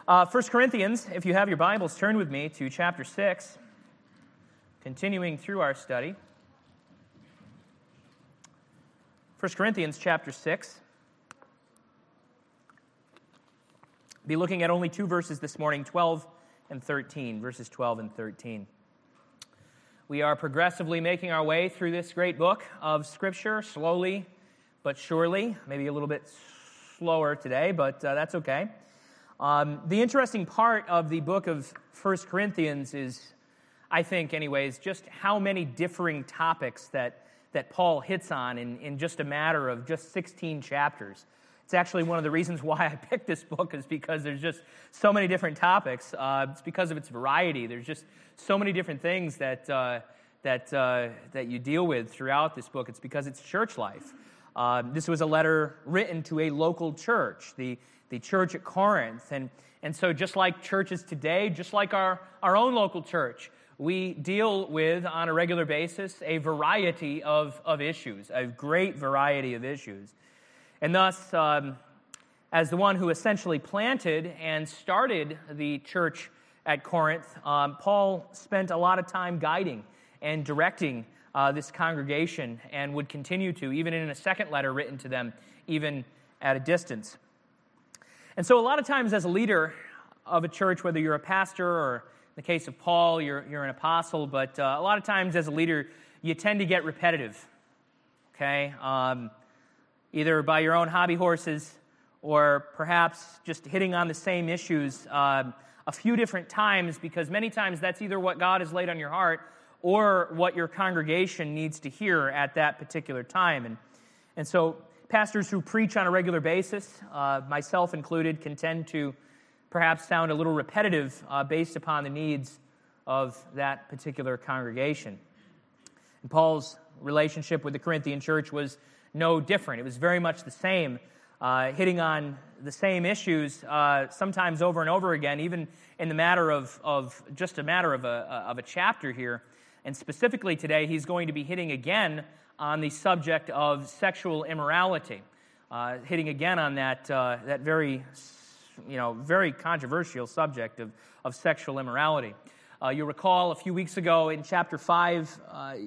1 Corinthians, if you have your Bibles, turn with me to chapter 6, continuing through our study. 1 Corinthians chapter 6. Be looking at only two verses this morning, 12 and 13, verses 12 and 13. We are progressively making our way through this great book of Scripture, slowly but surely, maybe a little bit slower today, but that's okay. The interesting part of the book of 1 Corinthians is, I think anyways, just how many differing topics that Paul hits on in just a matter of just 16 chapters. It's actually one of the reasons why I picked this book, is because there's just so many different topics. It's because of its variety. There's just so many different things that you deal with throughout this book. It's because it's church life. This was a letter written to a local church, the church at Corinth. And so just like churches today, just like our own local church, we deal with, on a regular basis, a variety of issues, a great variety of issues. And thus, as the one who essentially planted and started the church at Corinth, Paul spent a lot of time guiding and directing this congregation, and would continue to, even in a second letter written to them, even at a distance. And so a lot of times as a leader of a church, whether you're a pastor or, in the case of Paul, you're an apostle, but a lot of times as a leader, you tend to get repetitive, okay? Either by your own hobby horses or perhaps just hitting on the same issues a few different times, because many times that's either what God has laid on your heart or what your congregation needs to hear at that particular time. And so pastors who preach on a regular basis, myself included, can tend to perhaps sound a little repetitive based upon the needs of that particular congregation. And Paul's relationship with the Corinthian church was no different. It was very much the same, hitting on the same issues sometimes over and over again, even in the matter of just a matter of a chapter here. And specifically today, he's going to be hitting again on the subject of sexual immorality, hitting again on that very controversial subject of sexual immorality. You'll recall a few weeks ago in chapter 5,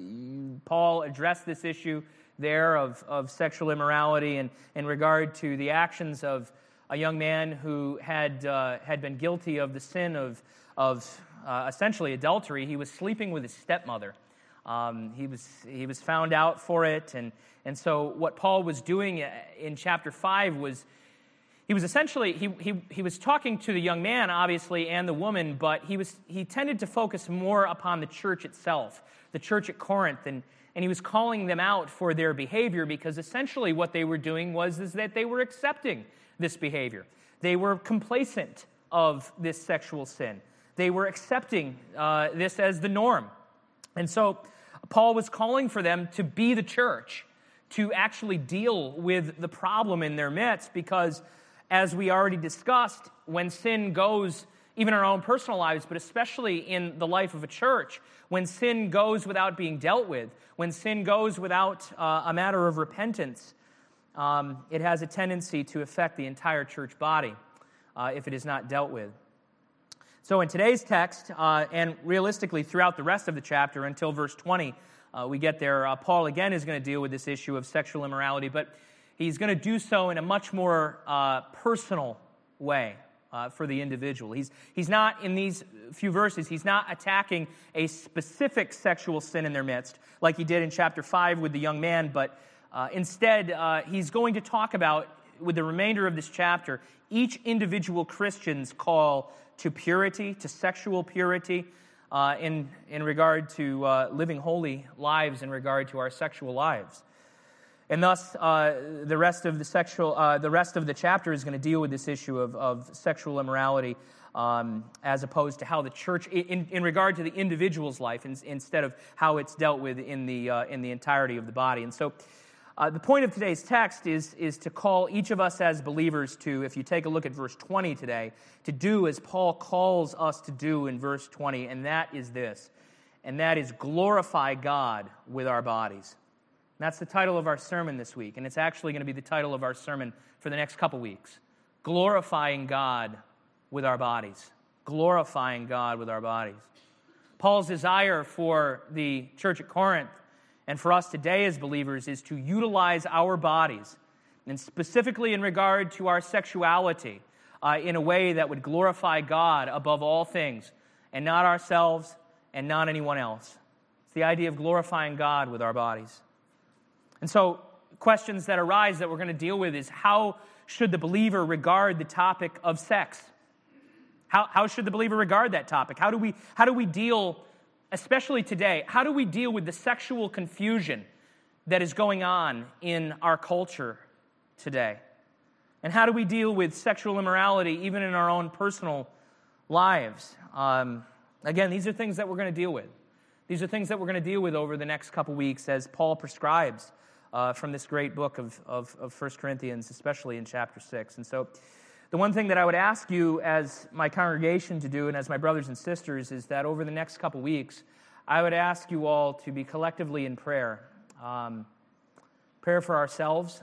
Paul addressed this issue there of sexual immorality and in regard to the actions of a young man who had been guilty of the sin of essentially adultery. He was sleeping with his stepmother. He was found out for it, and so what Paul was doing in chapter 5 was he was essentially he was talking to the young man, obviously, and the woman, but he tended to focus more upon the church itself, the church at Corinth, and he was calling them out for their behavior, because essentially what they were doing is that they were accepting this behavior. They were complacent of this sexual sin. They were accepting this as the norm. And so Paul was calling for them to be the church, to actually deal with the problem in their midst, because as we already discussed, when sin goes, even in our own personal lives, but especially in the life of a church, when sin goes without being dealt with, when sin goes without a matter of repentance, it has a tendency to affect the entire church body if it is not dealt with. So in today's text, and realistically throughout the rest of the chapter until verse 20, we get there, Paul again is going to deal with this issue of sexual immorality, but he's going to do so in a much more personal way for the individual. He's not, in these few verses, he's not attacking a specific sexual sin in their midst, like he did in chapter 5 with the young man, but instead he's going to talk about, with the remainder of this chapter, each individual Christian's call to purity, to sexual purity, in regard to living holy lives in regard to our sexual lives. And thus, the rest of the chapter is going to deal with this issue of sexual immorality, as opposed to how the church, in regard to the individual's life, instead of how it's dealt with in the entirety of the body. And so, the point of today's text is to call each of us as believers to, if you take a look at verse 20 today, to do as Paul calls us to do in verse 20, and that is this, and that is glorify God with our bodies. And that's the title of our sermon this week, and it's actually going to be the title of our sermon for the next couple weeks. Glorifying God with our bodies, glorifying God with our bodies. Paul's desire for the church at Corinth and for us today as believers is to utilize our bodies, and specifically in regard to our sexuality, in a way that would glorify God above all things, and not ourselves and not anyone else. It's the idea of glorifying God with our bodies. And so, questions that arise that we're going to deal with is, how should the believer regard the topic of sex? How should the believer regard that topic? How do we deal, especially today, how do we deal with the sexual confusion that is going on in our culture today? And how do we deal with sexual immorality even in our own personal lives? Again, these are things that we're going to deal with. These are things that we're going to deal with over the next couple weeks as Paul prescribes from this great book of 1 Corinthians, especially in chapter 6. And so the one thing that I would ask you as my congregation to do and as my brothers and sisters is that over the next couple weeks, I would ask you all to be collectively in prayer. Prayer for ourselves,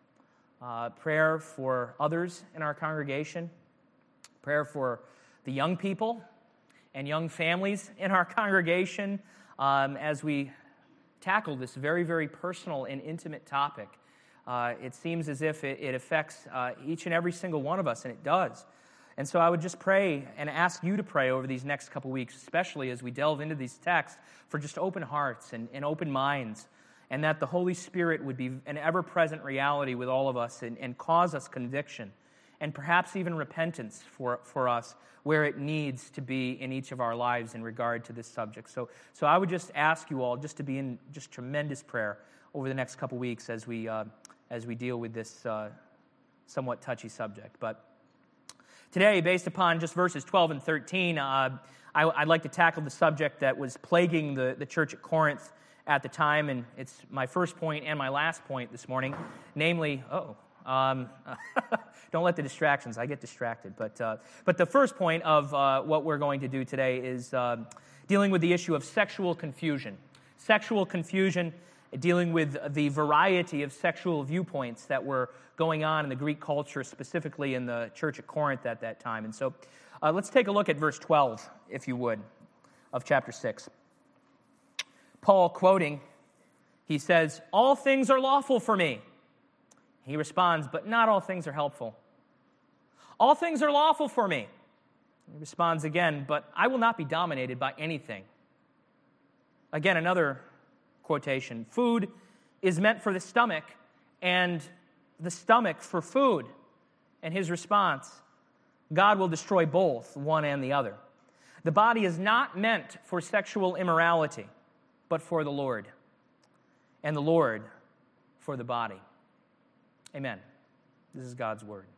prayer for others in our congregation, prayer for the young people and young families in our congregation as we tackle this very, very personal and intimate topic. It seems as if it affects each and every single one of us, and it does. And so I would just pray and ask you to pray over these next couple weeks, especially as we delve into these texts, for just open hearts and open minds, and that the Holy Spirit would be an ever-present reality with all of us and cause us conviction and perhaps even repentance for us where it needs to be in each of our lives in regard to this subject. So I would just ask you all just to be in just tremendous prayer over the next couple weeks as we deal with this somewhat touchy subject. But today, based upon just verses 12 and 13, I'd like to tackle the subject that was plaguing the church at Corinth at the time, and it's my first point and my last point this morning, namely, don't let the distractions, I get distracted. But the first point of what we're going to do today is dealing with the issue of sexual confusion. Sexual confusion, dealing with the variety of sexual viewpoints that were going on in the Greek culture, specifically in the church at Corinth at that time. And so let's take a look at verse 12, if you would, of chapter 6. Paul quoting, he says, "All things are lawful for me." He responds, "But not all things are helpful." "All things are lawful for me." He responds again, "But I will not be dominated by anything." Again, another quotation, "Food is meant for the stomach, and the stomach for food." And his response, "God will destroy both, one and the other. The body is not meant for sexual immorality, but for the Lord, and the Lord for the body." Amen. This is God's word.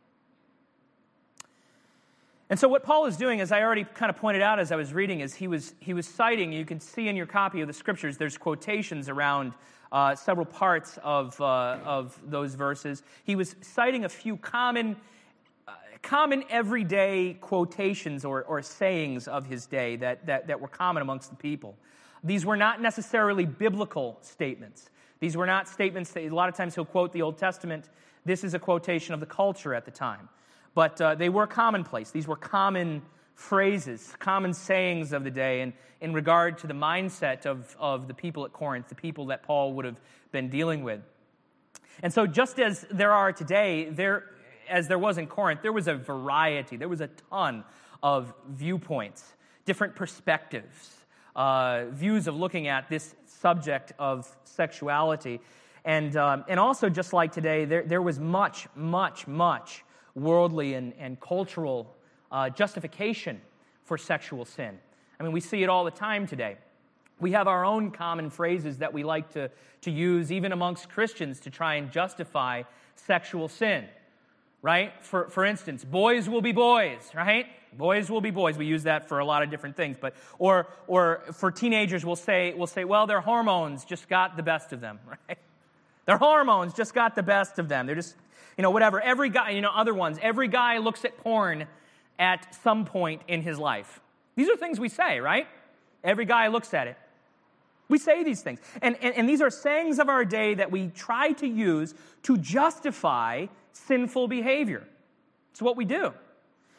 And so what Paul is doing, as I already kind of pointed out as I was reading, is he was citing, you can see in your copy of the Scriptures, there's quotations around several parts of those verses. He was citing a few common everyday quotations or sayings of his day that were common amongst the people. These were not necessarily biblical statements. These were not statements that a lot of times he'll quote the Old Testament. This is a quotation of the culture at the time. But they were commonplace. These were common phrases, common sayings of the day in regard to the mindset of the people at Corinth, the people that Paul would have been dealing with. And so just as there are today, as there was in Corinth, there was a variety, there was a ton of viewpoints, different perspectives, views of looking at this subject of sexuality. And also, just like today, there was much worldly and cultural justification for sexual sin. I mean, we see it all the time today. We have our own common phrases that we like to use, even amongst Christians, to try and justify sexual sin, right? For instance, boys will be boys, right? Boys will be boys. We use that for a lot of different things. But or for teenagers, we'll say, well, their hormones just got the best of them, right? Their hormones just got the best of them. They're just, whatever. Every guy, other ones. Every guy looks at porn at some point in his life. These are things we say, right? Every guy looks at it. We say these things. And these are sayings of our day that we try to use to justify sinful behavior. It's what we do.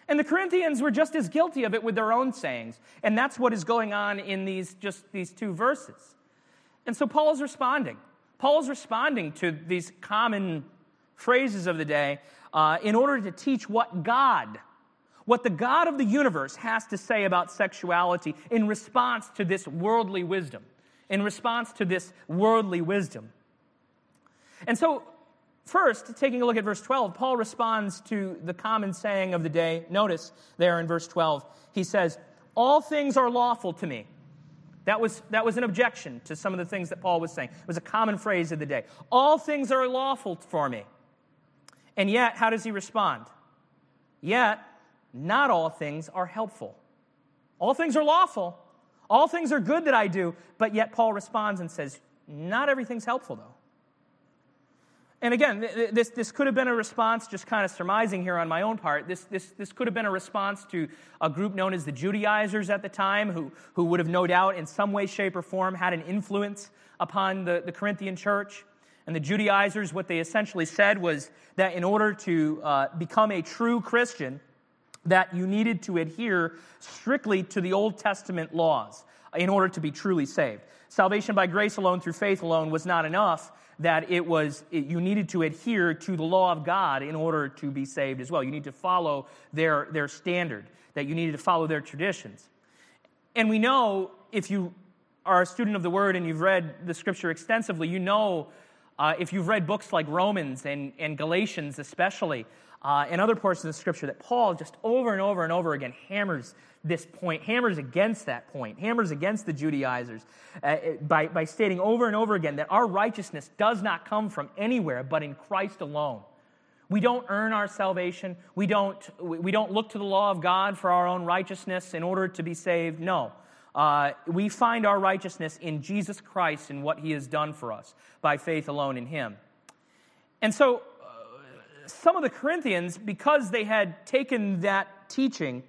And the Corinthians were just as guilty of it with their own sayings. And that's what is going on in these two verses. And so Paul is responding. Paul is responding to these common phrases of the day in order to teach what the God of the universe has to say about sexuality in response to this worldly wisdom. In response to this worldly wisdom. And so, first, taking a look at verse 12, Paul responds to the common saying of the day. Notice there in verse 12, he says, all things are lawful to me. That was an objection to some of the things that Paul was saying. It was a common phrase of the day. All things are lawful for me. And yet, how does he respond? Yet, not all things are helpful. All things are lawful. All things are good that I do, but yet Paul responds and says, not everything's helpful, though. And again, this could have been a response, just kind of surmising here on my own part, this could have been a response to a group known as the Judaizers at the time, who would have no doubt in some way, shape, or form had an influence upon the Corinthian church. And the Judaizers, what they essentially said was that in order to become a true Christian, that you needed to adhere strictly to the Old Testament laws in order to be truly saved. Salvation by grace alone through faith alone was not enough, that you needed to adhere to the law of God in order to be saved as well. You need to follow their standard, that you needed to follow their traditions. And we know, if you are a student of the Word and you've read the Scripture extensively, you know, if you've read books like Romans and Galatians especially, and other portions of the Scripture, that Paul just over and over and over again hammers this point, hammers against that point, hammers against the Judaizers by stating over and over again that our righteousness does not come from anywhere but in Christ alone. We don't earn our salvation. We don't look to the law of God for our own righteousness in order to be saved. No. We find our righteousness in Jesus Christ and what He has done for us by faith alone in Him. And so some of the Corinthians, because they had taken that teaching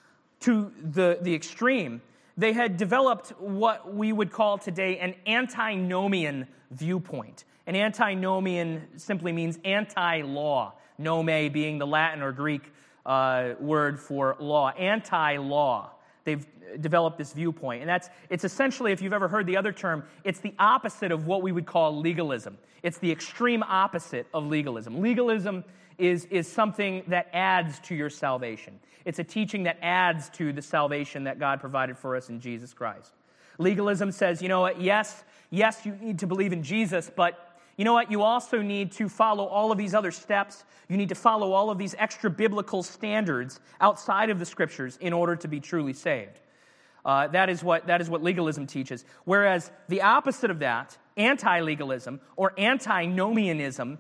to the extreme, they had developed what we would call today an antinomian viewpoint. An antinomian simply means anti-law, nome being the Latin or Greek word for law, anti-law. They've developed this viewpoint. And it's essentially, if you've ever heard the other term, it's the opposite of what we would call legalism. It's the extreme opposite of legalism. Legalism is something that adds to your salvation. It's a teaching that adds to the salvation that God provided for us in Jesus Christ. Legalism says, you know what, yes, you need to believe in Jesus, but you know what, you also need to follow all of these other steps. You need to follow all of these extra biblical standards outside of the Scriptures in order to be truly saved. That is what legalism teaches. Whereas the opposite of that, anti-legalism or antinomianism,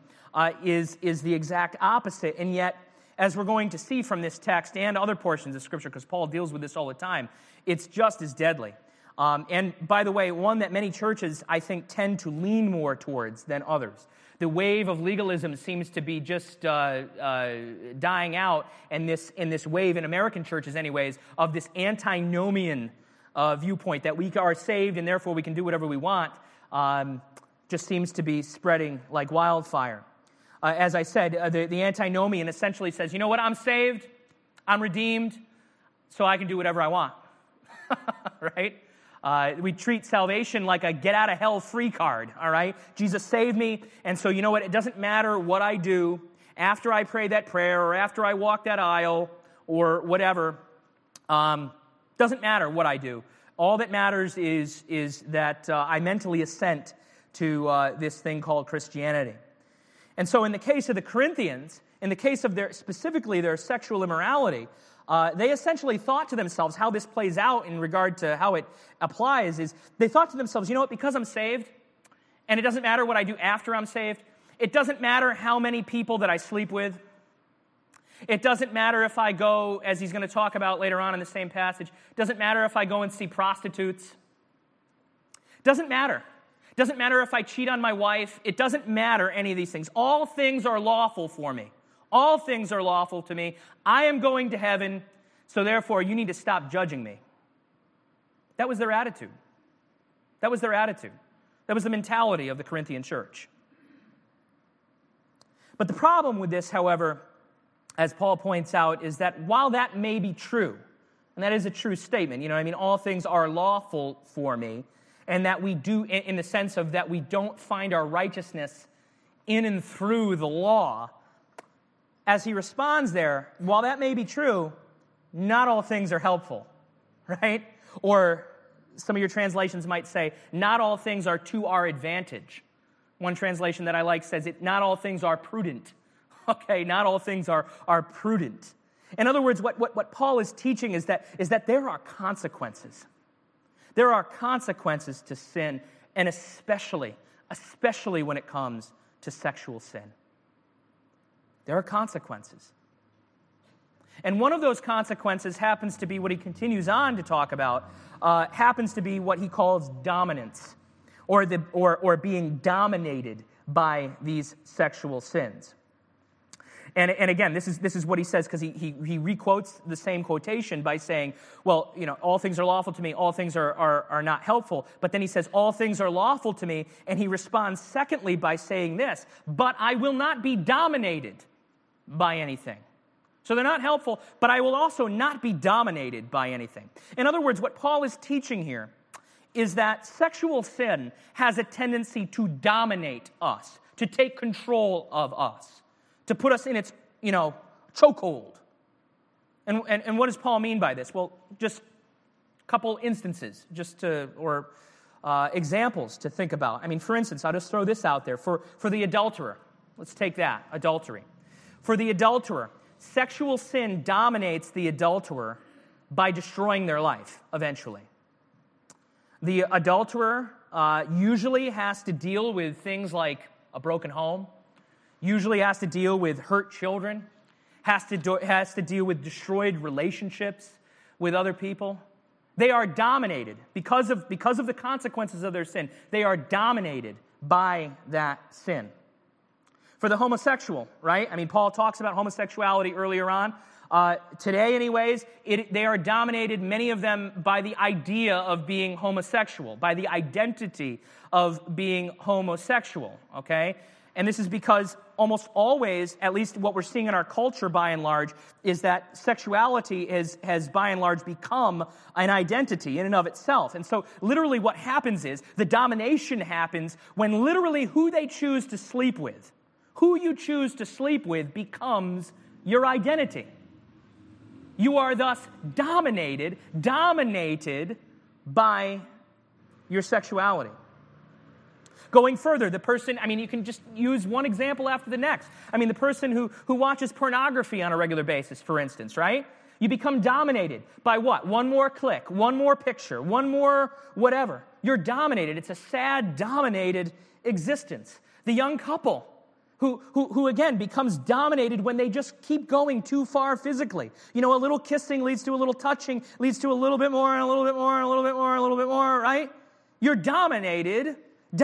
is the exact opposite. And yet, as we're going to see from this text and other portions of Scripture, because Paul deals with this all the time, it's just as deadly. And by the way, one that many churches, I think, tend to lean more towards than others. The wave of legalism seems to be just dying out, and this wave in American churches, anyways, of this antinomian viewpoint that we are saved and therefore we can do whatever we want, just seems to be spreading like wildfire. As I said, the antinomian essentially says, you know what, I'm saved, I'm redeemed, so I can do whatever I want. Right? We treat salvation like a get-out-of-hell-free card, all right? Jesus saved me, and so you know what? It doesn't matter what I do after I pray that prayer or after I walk that aisle or whatever. Doesn't matter what I do. All that matters is that I mentally assent to this thing called Christianity. And so in the case of the Corinthians, in the case of specifically their sexual immorality, they essentially thought to themselves, how this plays out in regard to how it applies, is they thought to themselves, you know what, because I'm saved, and it doesn't matter what I do after I'm saved, it doesn't matter how many people that I sleep with, it doesn't matter if I go, as he's going to talk about later on in the same passage, it doesn't matter if I go and see prostitutes, it doesn't matter. It doesn't matter if I cheat on my wife, it doesn't matter any of these things. All things are lawful for me. All things are lawful to me. I am going to heaven, so therefore you need to stop judging me. That was their attitude. That was their attitude. That was the mentality of the Corinthian church. But the problem with this, however, as Paul points out, is that while that may be true, and that is a true statement, all things are lawful for me, and that we do, in the sense of that we don't find our righteousness in and through the law, as he responds there, while that may be true, not all things are helpful, right? Or some of your translations might say, not all things are to our advantage. One translation that I like says, not all things are prudent. Okay, not all things are prudent. In other words, what Paul is teaching is that there are consequences. There are consequences to sin, and especially when it comes to sexual sin. There are consequences. And one of those consequences happens to be what he continues on to talk about, happens to be what he calls dominance, or being dominated by these sexual sins. And again, this is what he says, because he requotes the same quotation by saying, well, all things are lawful to me, all things are not helpful. But then he says, all things are lawful to me, and he responds secondly by saying this, but I will not be dominated by anything. So they're not helpful, but I will also not be dominated by anything. In other words, what Paul is teaching here is that sexual sin has a tendency to dominate us, to take control of us, to put us in its, chokehold. And what does Paul mean by this? Well, just a couple instances, examples to think about. For instance, I'll just throw this out there. For the adulterer, let's take that, adultery. For the adulterer, sexual sin dominates the adulterer by destroying their life, eventually. The adulterer usually has to deal with things like a broken home, usually has to deal with hurt children, has to deal with destroyed relationships with other people. They are dominated because of the consequences of their sin. They are dominated by that sin. For the homosexual, right? Paul talks about homosexuality earlier on. Today, anyways, they are dominated, many of them, by the idea of being homosexual, by the identity of being homosexual, okay? And this is because almost always, at least what we're seeing in our culture by and large, is that sexuality has by and large become an identity in and of itself. And so literally what happens is the domination happens when literally who they choose to sleep with, who you choose to sleep with becomes your identity. You are thus dominated by your sexuality. Going further, the person, you can just use one example after the next. The person who watches pornography on a regular basis, for instance, right? You become dominated by what? One more click, one more picture, one more whatever. You're dominated. It's a sad, dominated existence. The young couple who again becomes dominated when they just keep going too far physically. A little kissing leads to a little touching, leads to a little bit more and a little bit more and a little bit more and a little bit more, right? You're dominated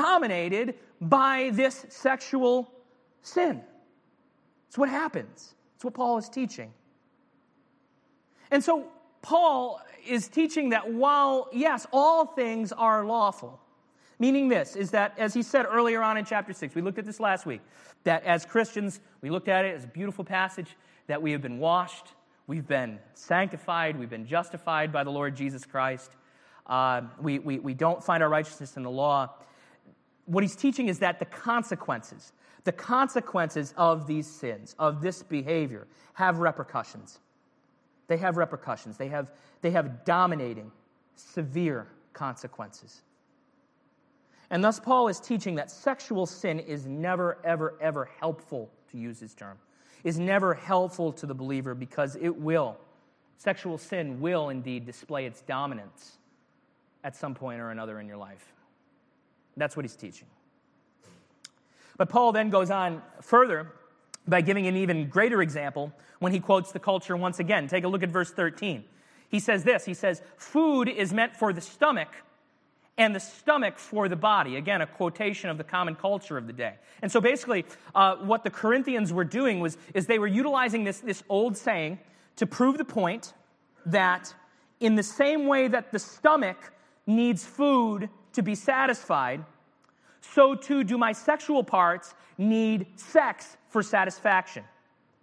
by this sexual sin. It's what happens. It's what Paul is teaching. And so Paul is teaching that while, yes, all things are lawful, meaning this, is that, as he said earlier on in chapter 6, we looked at this last week, that as Christians, we looked at it as a beautiful passage, that we have been washed, we've been sanctified, we've been justified by the Lord Jesus Christ. We don't find our righteousness in the law. What he's teaching is that the consequences of these sins, of this behavior, have repercussions. They have repercussions. They have dominating, severe consequences. And thus Paul is teaching that sexual sin is never, ever, ever helpful, to use his term, is never helpful to the believer, because sexual sin will indeed display its dominance at some point or another in your life. That's what he's teaching. But Paul then goes on further by giving an even greater example when he quotes the culture once again. Take a look at verse 13. He says this, food is meant for the stomach, and the stomach for the body. Again, a quotation of the common culture of the day. And so basically, what the Corinthians were doing is they were utilizing this old saying to prove the point that in the same way that the stomach needs food to be satisfied, so too do my sexual parts need sex for satisfaction.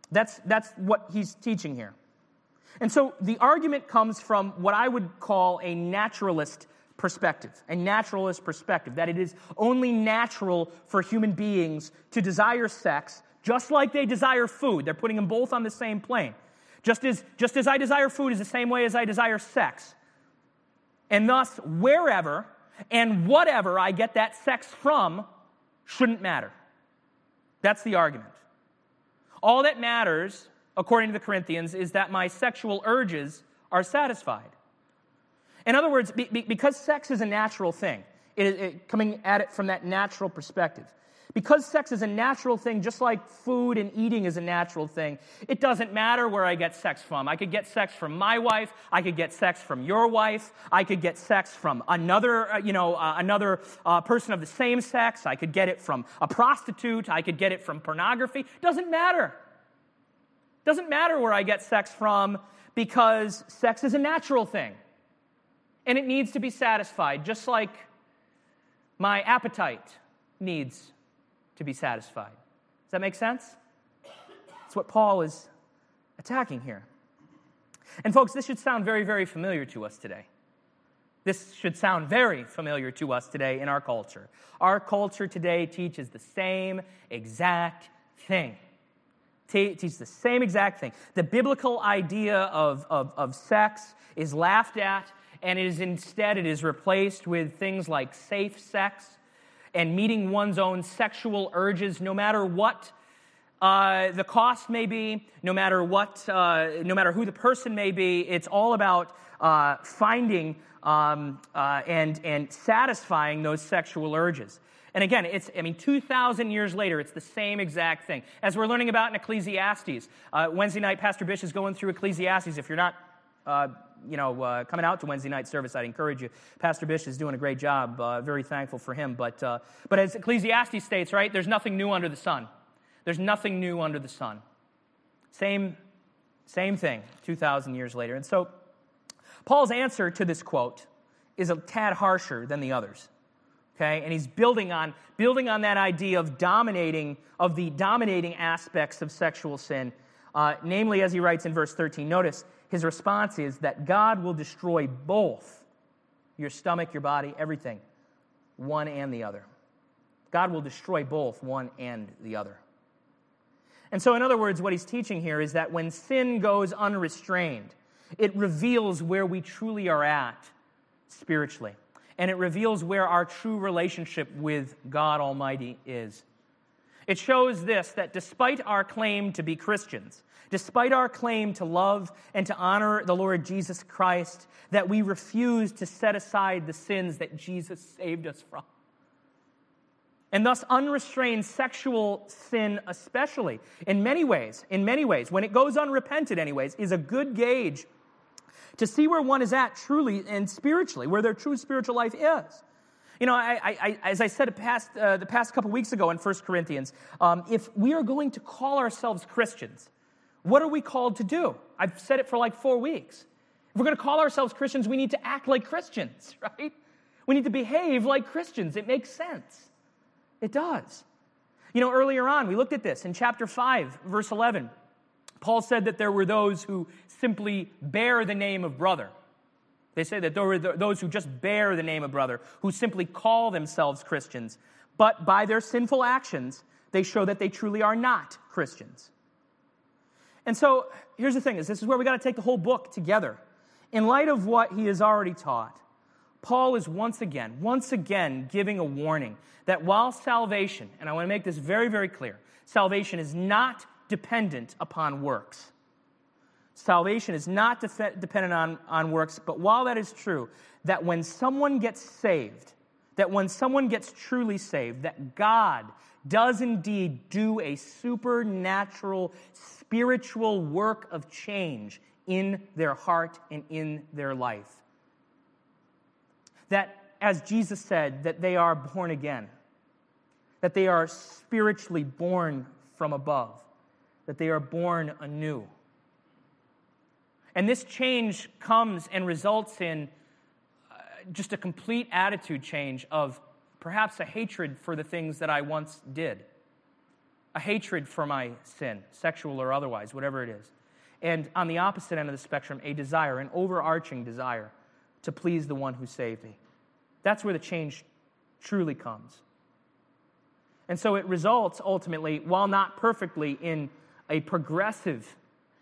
That's what he's teaching here. And so the argument comes from what I would call a naturalist perspective, that it is only natural for human beings to desire sex just like they desire food. They're putting them both on the same plane. Just as I desire food is the same way as I desire sex. And thus, wherever and whatever I get that sex from shouldn't matter. That's the argument. All that matters, according to the Corinthians, is that my sexual urges are satisfied. In other words, because sex is a natural thing, coming at it from that natural perspective, because sex is a natural thing, just like food and eating is a natural thing, it doesn't matter where I get sex from. I could get sex from my wife. I could get sex from your wife. I could get sex from another person of the same sex. I could get it from a prostitute. I could get it from pornography. Doesn't matter. Doesn't matter where I get sex from, because sex is a natural thing. And it needs to be satisfied, just like my appetite needs to be satisfied. Does that make sense? That's what Paul is attacking here. And folks, this should sound very, very familiar to us today. This should sound very familiar to us today in our culture. Our culture today teaches the same exact thing. Teaches the same exact thing. The biblical idea of sex is laughed at, and it is replaced with things like safe sex and meeting one's own sexual urges, no matter what the cost may be, no matter who the person may be. It's all about finding and satisfying those sexual urges. And again, 2,000 years later, it's the same exact thing. As we're learning about in Ecclesiastes, Wednesday night, Pastor Bish is going through Ecclesiastes. If you're not coming out to Wednesday night service, I'd encourage you. Pastor Bish is doing a great job. Very thankful for him. But as Ecclesiastes states, right, there's nothing new under the sun. There's nothing new under the sun. Same thing, 2,000 years later. And so Paul's answer to this quote is a tad harsher than the others. Okay, and he's building on that idea of the dominating aspects of sexual sin. Namely, as he writes in verse 13, notice his response is that God will destroy both your stomach, your body, everything, one and the other. God will destroy both one and the other. And so, in other words, what he's teaching here is that when sin goes unrestrained, it reveals where we truly are at spiritually. And it reveals where our true relationship with God Almighty is. It shows this, that despite our claim to be Christians, despite our claim to love and to honor the Lord Jesus Christ, that we refuse to set aside the sins that Jesus saved us from. And thus unrestrained sexual sin especially, in many ways, when it goes unrepented anyways, is a good gauge to see where one is at truly and spiritually, where their true spiritual life is. You know, as I said the past couple weeks ago in 1 Corinthians, if we are going to call ourselves Christians, what are we called to do? I've said it for like 4 weeks. If we're going to call ourselves Christians, we need to act like Christians, right? We need to behave like Christians. It makes sense. It does. You know, earlier on, we looked at this in chapter 5, verse 11. Paul said that there were those who simply bear the name of brother. They say that there were those who just bear the name of brother, who simply call themselves Christians, but by their sinful actions, they show that they truly are not Christians. And so, here's the thing, this is where we got to take the whole book together. In light of what he has already taught, Paul is once again giving a warning that while salvation, and I want to make this very, very clear, salvation is not dependent upon works. Salvation is not dependent on works, but while that is true, that when someone gets saved, that when someone gets truly saved, that God does indeed do a supernatural, spiritual work of change in their heart and in their life. That, as Jesus said, that they are born again, that they are spiritually born from above, that they are born anew. And this change comes and results in just a complete attitude change of perhaps a hatred for the things that I once did. a hatred for my sin, sexual or otherwise, whatever it is. And on the opposite end of the spectrum, a desire, an overarching desire to please the one who saved me. That's where the change truly comes. And so it results ultimately, while not perfectly, in a progressive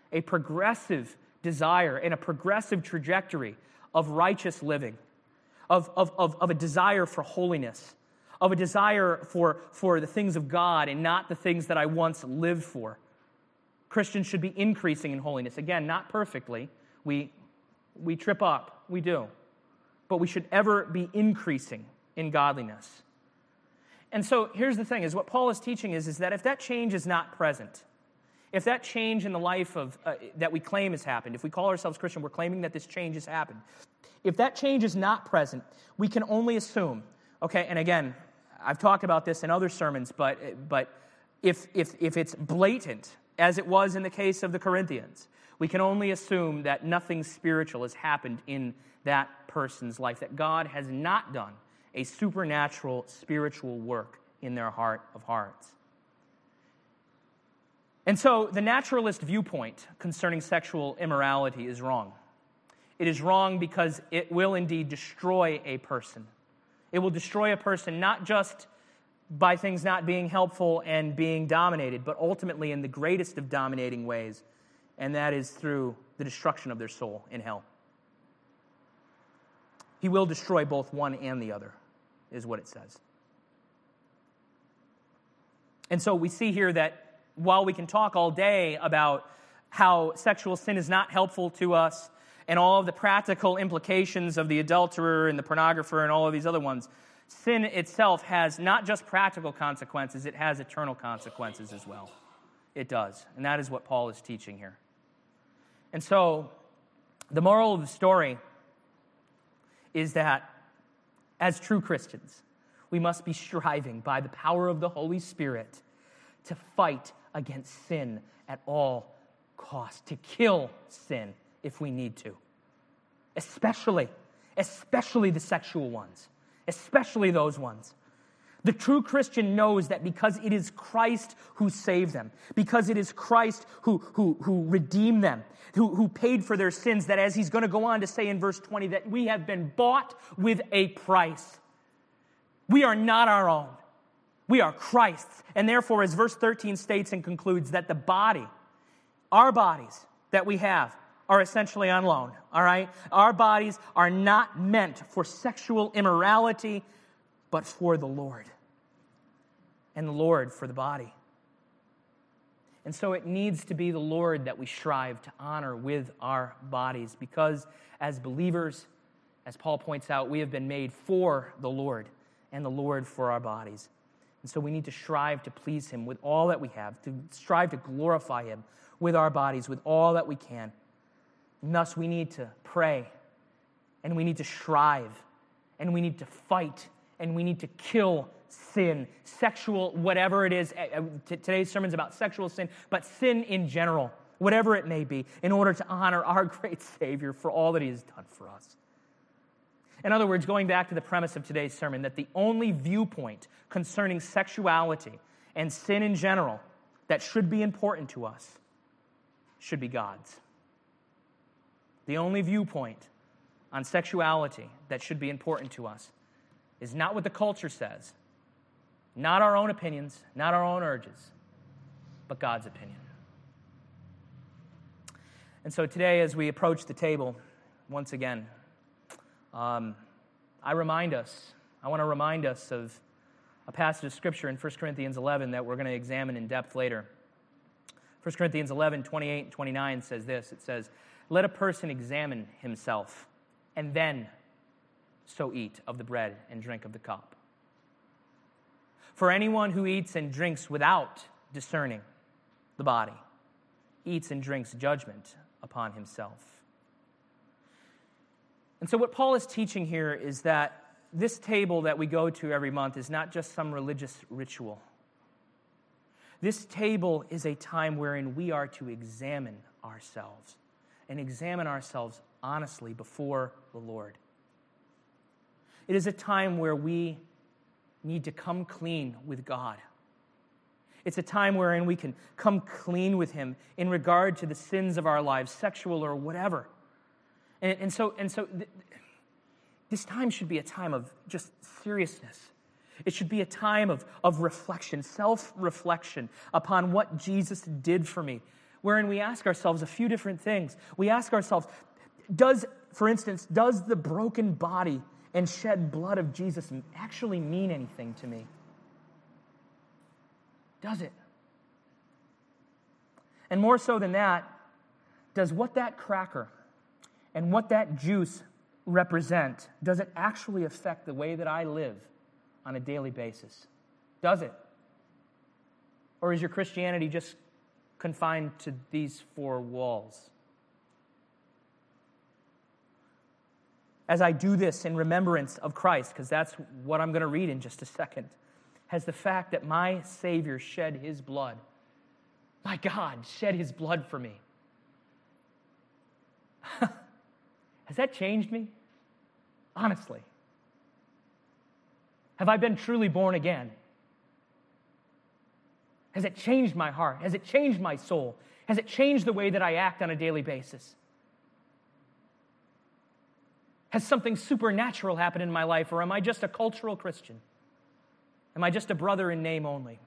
desire and a progressive trajectory of righteous living, of a desire for holiness, of a desire for the things of God and not the things that I once lived for. Christians should be increasing in holiness. Again, not perfectly. We trip up. We do. But we should ever be increasing in godliness. And so here's the thing, is what Paul is teaching is that if that change is not present, if that change in the life of that we claim has happened, if we call ourselves Christian, we're claiming that this change has happened. If that change is not present, we can only assume, okay, and again, I've talked about this in other sermons, but if it's blatant, as it was in the case of the Corinthians, we can only assume that nothing spiritual has happened in that person's life, that God has not done a supernatural spiritual work in their heart of hearts. And so the naturalist viewpoint concerning sexual immorality is wrong. It is wrong because it will indeed destroy a person. It will destroy a person not just by things not being helpful and being dominated, but ultimately in the greatest of dominating ways, and that is through the destruction of their soul in hell. He will destroy both one and the other, is what it says. And so we see here that while we can talk all day about how sexual sin is not helpful to us and all of the practical implications of the adulterer and the pornographer and all of these other ones, sin itself has not just practical consequences, it has eternal consequences as well. It does. And that is what Paul is teaching here. And so the moral of the story is that as true Christians, we must be striving by the power of the Holy Spirit to fight against sin at all costs, to kill sin if we need to. Especially the sexual ones, especially those ones. The true Christian knows that because it is Christ who saved them, because it is Christ who redeemed them, who paid for their sins, that as he's going to go on to say in verse 20, that we have been bought with a price. We are not our own. We are Christ's. And therefore, as verse 13 states and concludes, that the body, our bodies that we have, are essentially on loan, all right? Our bodies are not meant for sexual immorality, but for the Lord. And the Lord for the body. And so it needs to be the Lord that we strive to honor with our bodies, because as believers, as Paul points out, we have been made for the Lord, and the Lord for our bodies. And so we need to strive to please him with all that we have, to strive to glorify him with our bodies, with all that we can. And thus we need to pray, and we need to strive, and we need to fight, and we need to kill sin, sexual, whatever it is. Today's sermon is about sexual sin, but sin in general, whatever it may be, in order to honor our great Savior for all that he has done for us. In other words, going back to the premise of today's sermon, that the only viewpoint concerning sexuality and sin in general that should be important to us should be God's. The only viewpoint on sexuality that should be important to us is not what the culture says, not our own opinions, not our own urges, but God's opinion. And so today, as we approach the table, once again, I want to remind us of a passage of Scripture in 1 Corinthians 11 that we're going to examine in depth later. 1 Corinthians 11, 28 and 29 says this. It says, "Let a person examine himself, and then so eat of the bread and drink of the cup. For anyone who eats and drinks without discerning the body eats and drinks judgment upon himself." And so what Paul is teaching here is that this table that we go to every month is not just some religious ritual. This table is a time wherein we are to examine ourselves, and examine ourselves honestly before the Lord. It is a time where we need to come clean with God. It's a time wherein we can come clean with him in regard to the sins of our lives, sexual or whatever. And so this time should be a time of just seriousness. It should be a time of reflection, self-reflection upon what Jesus did for me, wherein we ask ourselves a few different things. We ask ourselves, for instance, does the broken body and shed blood of Jesus actually mean anything to me? Does it? And more so than that, does what that cracker and what that juice represent, does it actually affect the way that I live on a daily basis? Does it? Or is your Christianity just confined to these four walls? As I do this in remembrance of Christ, because that's what I'm going to read in just a second, has the fact that my Savior shed his blood, my God shed his blood for me. Has that changed me? Honestly. Have I been truly born again? Has it changed my heart? Has it changed my soul? Has it changed the way that I act on a daily basis? Has something supernatural happened in my life, or am I just a cultural Christian? Am I just a brother in name only?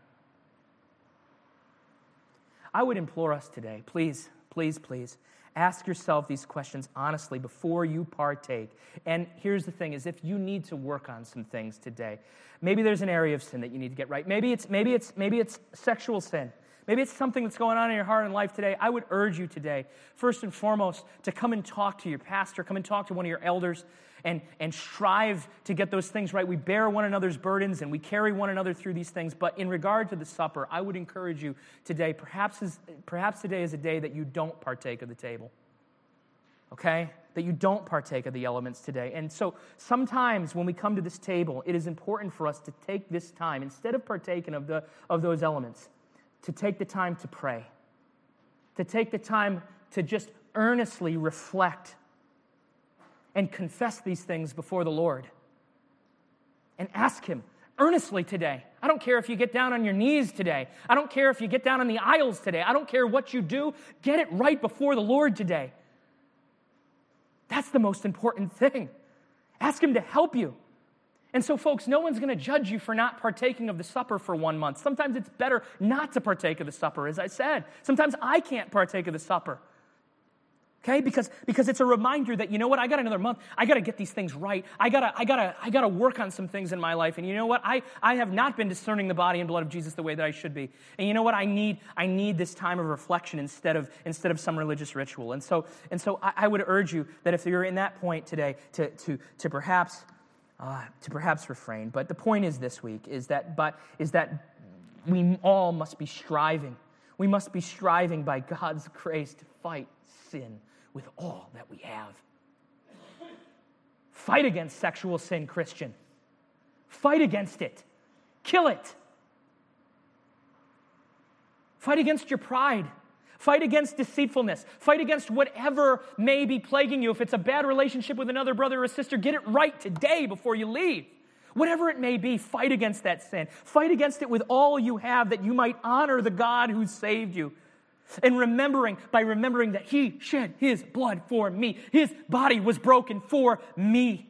I would implore us today, please, please, please, ask yourself these questions honestly before you partake. And here's the thing, is if you need to work on some things today, maybe there's an area of sin that you need to get right. Maybe it's sexual sin. Maybe it's something that's going on in your heart and life today. I would urge you today, first and foremost, to come and talk to your pastor, come and talk to one of your elders, and strive to get those things right. We bear one another's burdens, and we carry one another through these things. But in regard to the supper, I would encourage you today, perhaps today is a day that you don't partake of the table, okay? That you don't partake of the elements today. And so sometimes when we come to this table, it is important for us to take this time, instead of partaking of those elements, to take the time to pray, to take the time to just earnestly reflect and confess these things before the Lord and ask him earnestly today. I don't care if you get down on your knees today. I don't care if you get down on the aisles today. I don't care what you do. Get it right before the Lord today. That's the most important thing. Ask him to help you. And so, folks, no one's going to judge you for not partaking of the supper for 1 month. Sometimes it's better not to partake of the supper, as I said. Sometimes I can't partake of the supper. Okay? Because it's a reminder that, you know what, I got another month. I got to get these things right. I got to work on some things in my life. And you know what? I have not been discerning the body and blood of Jesus the way that I should be. And you know what? I need this time of reflection instead of some religious ritual. And so I would urge you that if you're in that point today, to perhaps refrain. But the point is this week is that we all must be striving. We must be striving by God's grace to fight sin with all that we have. Fight against sexual sin, Christian. Fight against it. Kill it. Fight against your pride. Fight against deceitfulness. Fight against whatever may be plaguing you. If it's a bad relationship with another brother or sister, get it right today before you leave. Whatever it may be, fight against that sin. Fight against it with all you have, that you might honor the God who saved you. And by remembering that he shed his blood for me. His body was broken for me.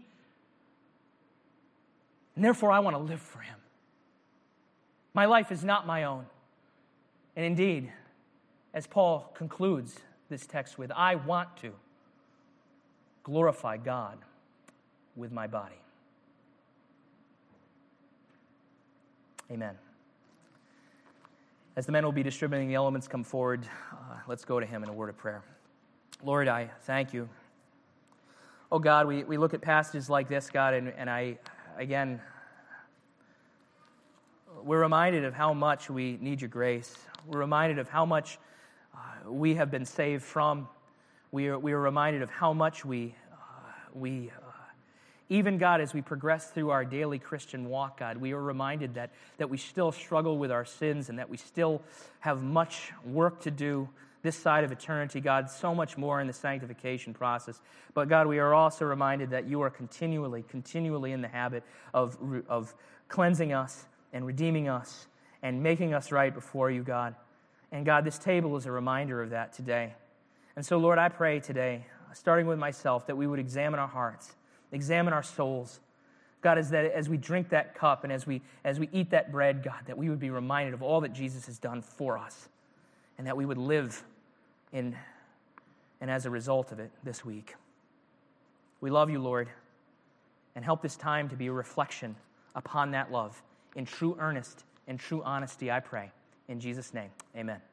And therefore, I want to live for him. My life is not my own. And indeed, as Paul concludes this text with, I want to glorify God with my body. Amen. As the men will be distributing the elements come forward, let's go to him in a word of prayer. Lord, I thank you. Oh God, we look at passages like this, God, and we're reminded of how much we need your grace. We're reminded of how much we have been saved from. We are reminded of how much we even, God, as we progress through our daily Christian walk, God, we are reminded that we still struggle with our sins and that we still have much work to do this side of eternity, God, so much more in the sanctification process. But, God, we are also reminded that you are continually in the habit of cleansing us and redeeming us and making us right before you, God. And God, this table is a reminder of that today. And so, Lord, I pray today, starting with myself, that we would examine our hearts, examine our souls. God, as we drink that cup and as we eat that bread, God, that we would be reminded of all that Jesus has done for us, and that we would live in and as a result of it this week. We love you, Lord, and help this time to be a reflection upon that love in true earnest and true honesty, I pray. In Jesus' name, amen.